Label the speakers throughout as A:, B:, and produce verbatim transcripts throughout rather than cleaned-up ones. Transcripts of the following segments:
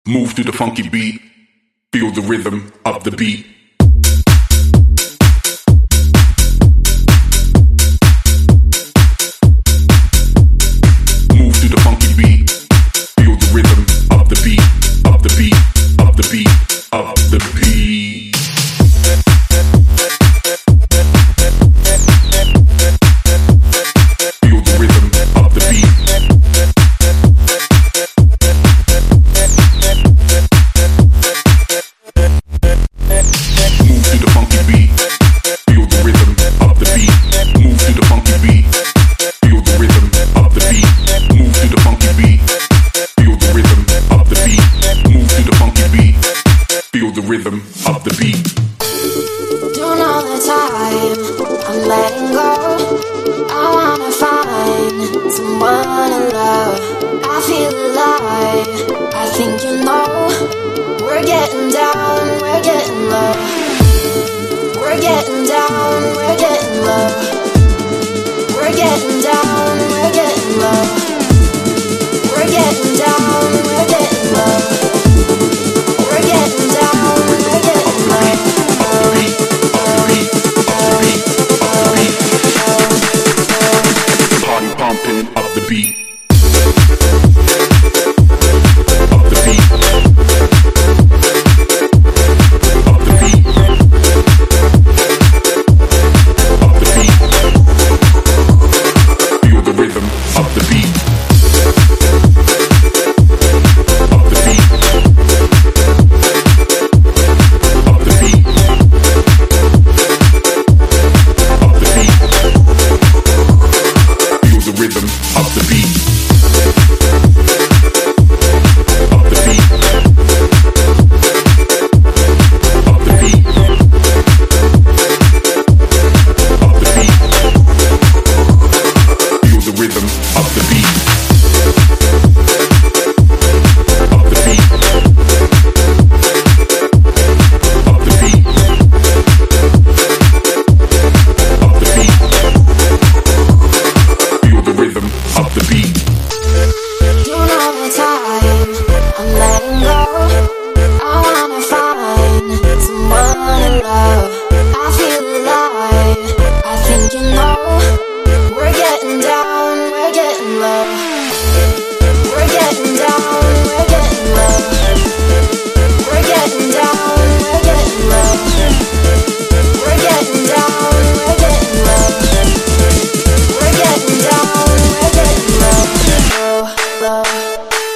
A: Move to the funky beat, feel the rhythm of the beat. Move to the funky beat, feel the rhythm of the beat, of the beat, of the beat, of the beat. Feel the rhythm of the beat. Move to the funky beat, feel the rhythm of the beat. Move to the funky beat, feel the rhythm of the beat. Move to the funky beat, feel the rhythm of the beat. Move to the funky beat, feel the rhythm of the beat.
B: Doing all the time, I'm letting go. I wanna find someone to love. I feel alive, I think you know. We're getting down, we're getting low. We're getting down, we're getting low. We're getting down, we're getting low. We're getting down, we're getting low. We're getting down, we're getting low.
A: Party pumping of the beat.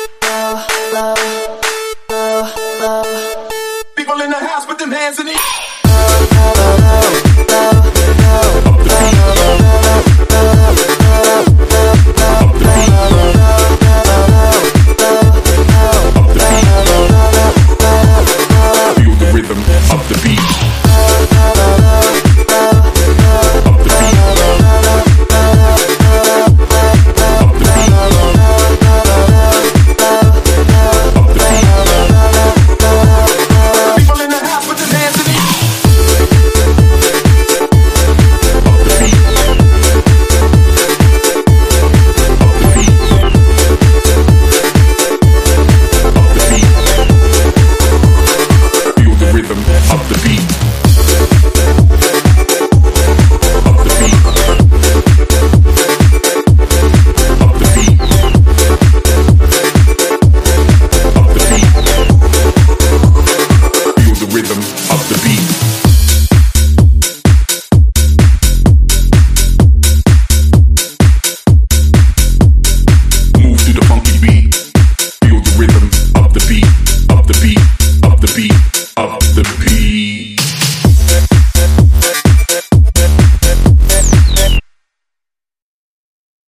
A: People in the house, put them hands in the air.